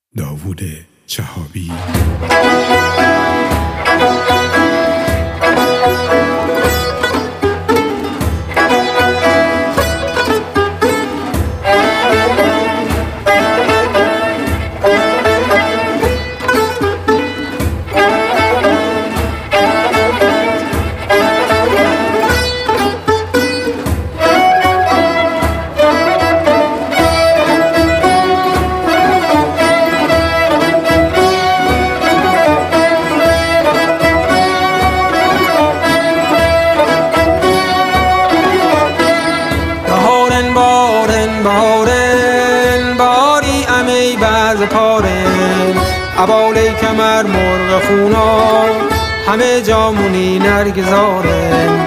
داوود چهابی. باری امی برز پارن عباله کمر مرغ خونا همه جامونی نرگزارن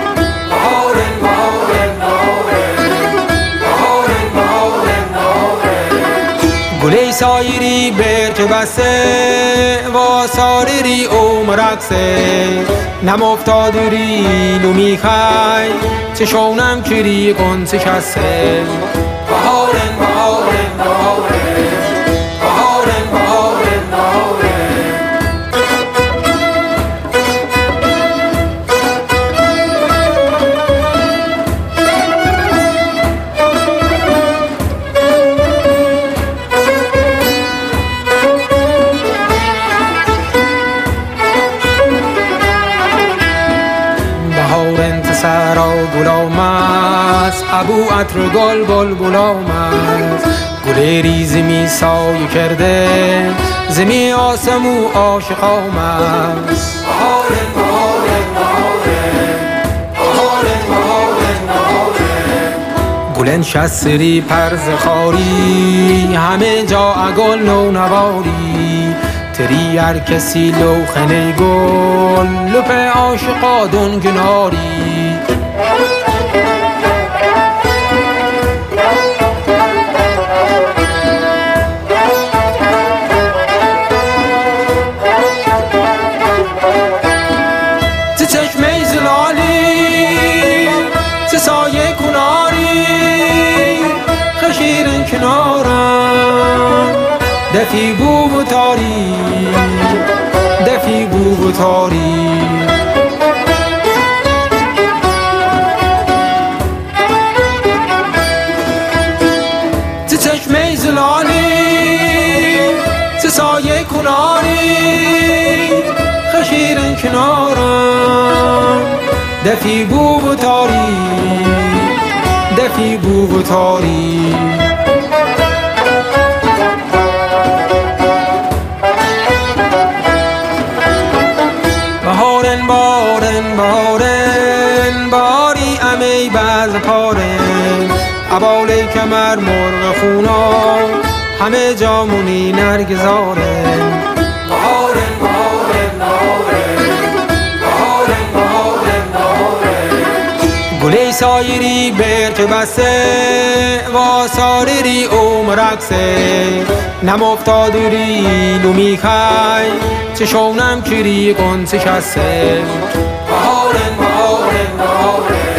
گلی سایری برک بسته و ساریری او مرقصه نم افتادری لو میخای چشونم کری قنص شسته بهارن بهارن بهارن بهارن بهارن بهارن بهارن تسرا گلامست ابو عطر گل بل گلامست گل ریزی می سایه کرده زمی آسمو عاشق آمست بهارن بهارن بهارن بهارن بهارن گلن شسری پرز خاری همه جا گل نو نواری تری هر کسی لوخنه گل لپ عاشقا دنگناری چشمه زلالی چه سایه کناری خشیرن کنارم دفی بو و تاری دفی بو و تاری چه چشمه زلالی چه سایه کناری خشیرن کنارم دفی بو و تاری دفی بو و تاری بهارن بارن بارن باری امی برز پارن عباله کمر مرغ خونا همه جامونی نرگزارن بهارن بارن بارن بهارن بهارن گلی سایری برک بسته و ساریری او مرقصه نم افتادری لو میخای چشونم کری قنص شسته بهارن بهارن بهارن